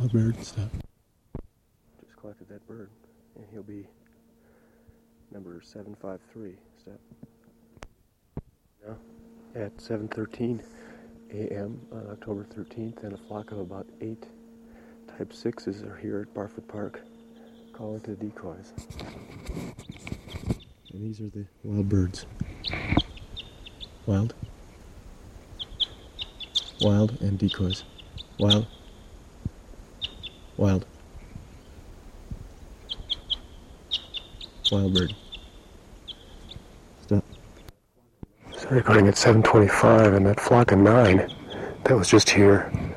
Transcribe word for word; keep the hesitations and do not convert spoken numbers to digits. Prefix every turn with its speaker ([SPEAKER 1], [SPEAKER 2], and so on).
[SPEAKER 1] wild bird stuff.
[SPEAKER 2] Just collected that bird, and he'll be number seven five three. Step. Now, at seven thirteen a m on October thirteenth, and a flock of about eight Type sixes are here at Barfoot Park, calling to decoys. And these are the wild birds. Wild. Wild and decoys. Wild. Wild. Wild bird. Stop. Started recording at seven twenty-five, and that flock of nine that was just here